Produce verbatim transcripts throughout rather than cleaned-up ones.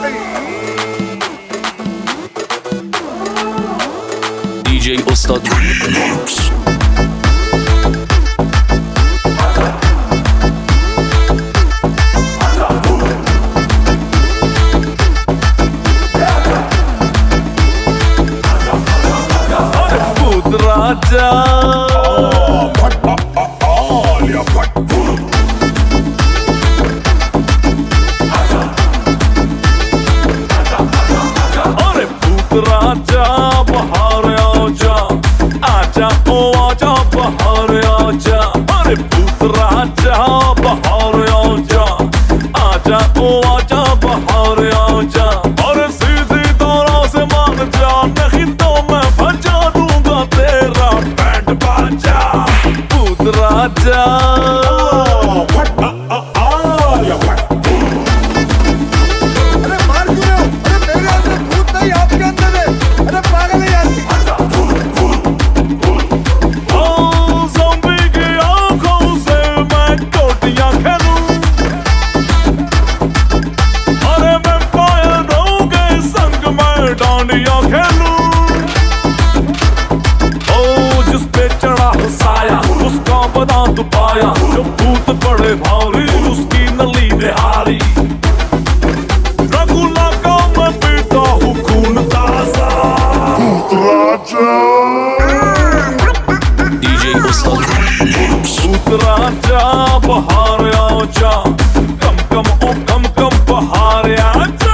D J उस्ताद राजा अरे भूत राजा बाहर आजा, आजा ओ आजा बाहर आजा। अरे भूत राजा बाहर आजा, आजा ओ आजा बाहर आजा। अरे सीधी तरह से मान जा, नहीं तो मैं बजा दूंगा तेरा बैंड बाजा। भूत राजा तो पाया जो भूत बड़े भारी, उसकी नली निहारी। रघुला का मैं पीता हूँ खून ताजा। भूत राजा डी जे उस्ताद भूत राजा बाहर आजा, कम कम ओ कम कम बाहर आजा।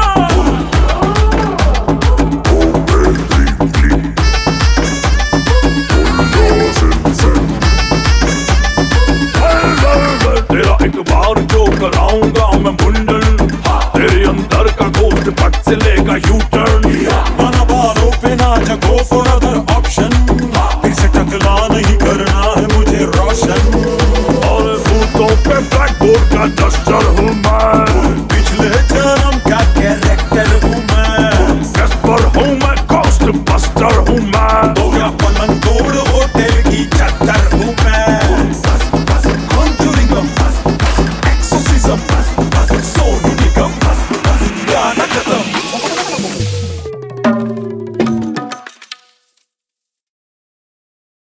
कराऊंगा मैं मुंडन, तेरे अंदर का गोश्त पट से लेगा यू टर्न। माना बालों पे ना जगो फॉर अदर ऑप्शन, फिर से टकला नहीं करना है मुझे रोशन। और भूतों पे ब्लैक बोर्ड का डस्टर हूँ मैं, पिछले जन्म का कैरेक्टर हूँ मैं। कैस्पर हूँ मैं, गोस्ट बस्टर हूँ मैं।